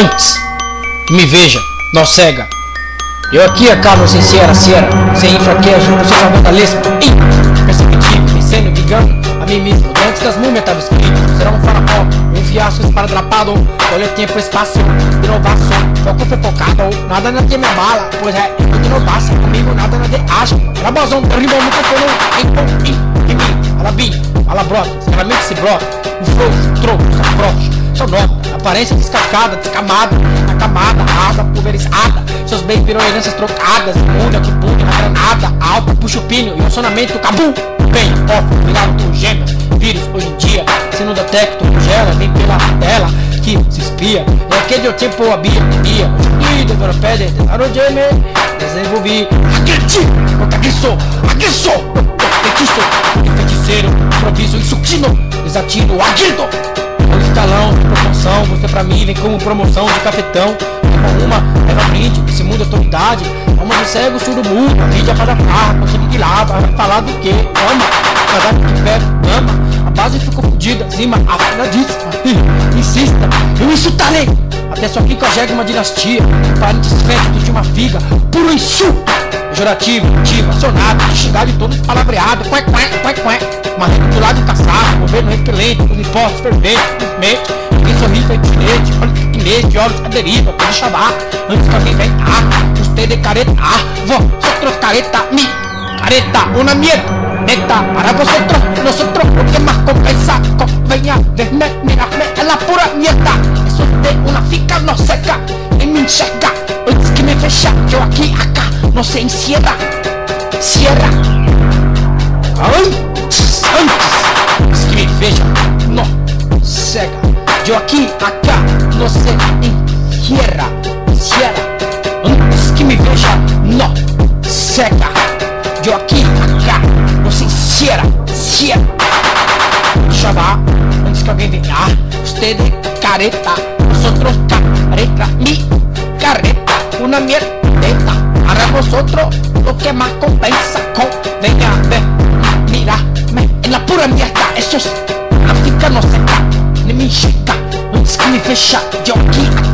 antes que me veja, não cega. Eu aqui acabo sincera, sem enfraquejo, por seus vandalismo, perceptível, vencendo, ligando a mim mesmo. Antes das múmias estava escrito, será um faraó, um fiasco esparadrapado, olha tempo, espaço, inovação, foco foi focado, nada na que me abala, pois é, tudo inovação, comigo nada na de acha, rabazão, derriba o microfone, em mim, ela vim, ela brota, sinceramente se brota, um frouxo, troco, afrouxo, só nota, aparência descascada, descamada, na camada, rasa, pulverizada, seus bens viram heranças trocadas, imune, que punha na granada, alta, puxa o pino, e o sonamento, cabum, bem, off, ligado com gêmeos, vírus, hoje em dia, se não detecta, congela, vem pela tela, que se espia, é aquele o tempo habia, e deveropede, arojeme, desenvolvi, agressor, feiticeiro, improviso, insultino, desatino, agrito, o escalão, promoção, você pra mim vem como promoção de cafetão, leva brinde, esse mundo é autoridade, alma do cego, surdo mudo, a mídia para farra, consegue de lá, vai falar do que, ama, casar que pega, ama, a base ficou fodida, cima, afiladíssima, insista, eu insultarei, até sua quinquagésima uma dinastia, parentes fétidos de uma figa, puro insulto, pejorativo, acionado, de xingar de todos palavreados, marrento do lado caçado, governo repelente, os impostos ferventes, simplesmente, ninguém sorri feito chinete, olha que inglês, de olhos a deriva, pode chamar, antes que alguém venha, gostei de careta, vosotros careta, mi, careta, una mierda, neta, para vosotros, nosotros, lo que más compensa, venga, verme, mirarme, es la pura mierda, eso de una fica no seca, en mi enxerga, antes que me fecha, yo aquí, acá, no se encierra, cierra, antes que me veja, no cega, yo aquí, acá, no se encierra, antes que me veja, no cega, yo aquí, acá, no se encierra, chamar, antes que alguém venha, usted de careta, nosotros careta, mi careta, una mierda, para vosotros, lo que más compensa, venga, ven, mírame, en la pura mierda, eso es, la fica no seca, ni me enxerga, antes que me fecha, yo aquí,